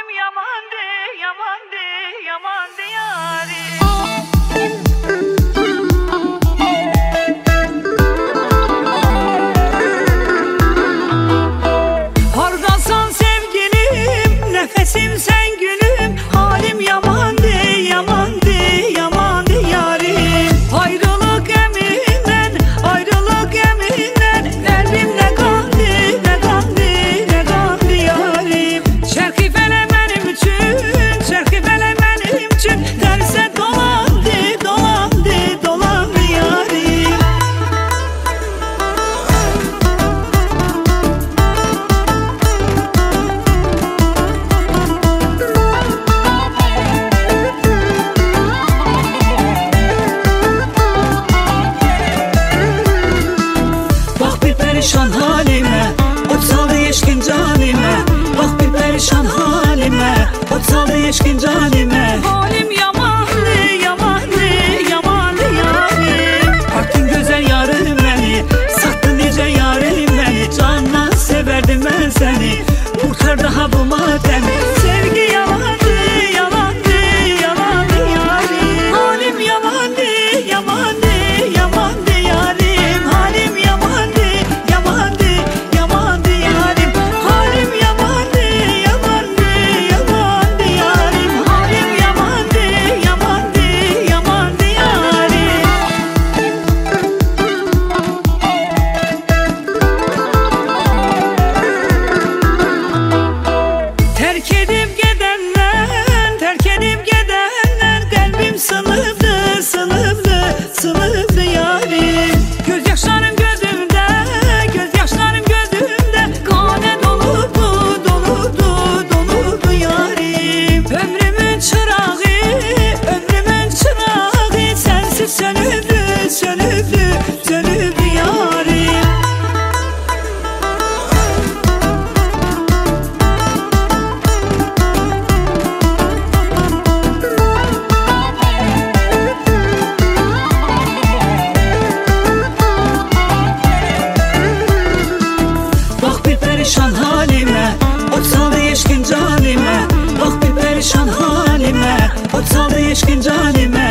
Halim yamandı, yamandı, yamandı yarim. Hardasan sevgilim, nefesim sen gülüm. Halim yamandı, yamandı, yamandı yarim. Ayrılık eminden, ayrılık eminden. Kalbim ne kandı, ne kandı, ne kandı yarim. Çerki fele benim için, çerki fele benim için. Terse dolandı, dolandı, dolandı yarim. Bak bir perişan halime, ot saldı yeşkin canime. Bak bir perişan halime, ot saldı yeşkin canime. Halim yamandı, yamandı, yamandı yarim. Baktın güzel yarım beni, sattın nice yarim beni. Canla severdim ben seni, kurtar daha bu matemi. Sevgi yalandı, yalandı, yalandı yarim. Halim yamandı, yamandı, yamandı yarim. Halim yamandı, yamandı, yamandı yarim. Halim yamandı, yamandı, yamandı yarim. Halim yamandı, yamandı, yamandı yarim. Terk edip gidenler, terk edip gidenler. Kalbim sınıflı, sınıflı, sınıflı yarim. Gözyaşlarım gözümde, gözyaşlarım gözümde. Kane doludu, doludu, doludu yarim. Ömrümün çırağı, ömrümün çırağı. Sensiz sönüldü, sönüldü, sönüldü yarim. Bak bir perişan halime, ot saldı yeşkin canime. Bak bir perişan halime, ot saldı yeşkin canime.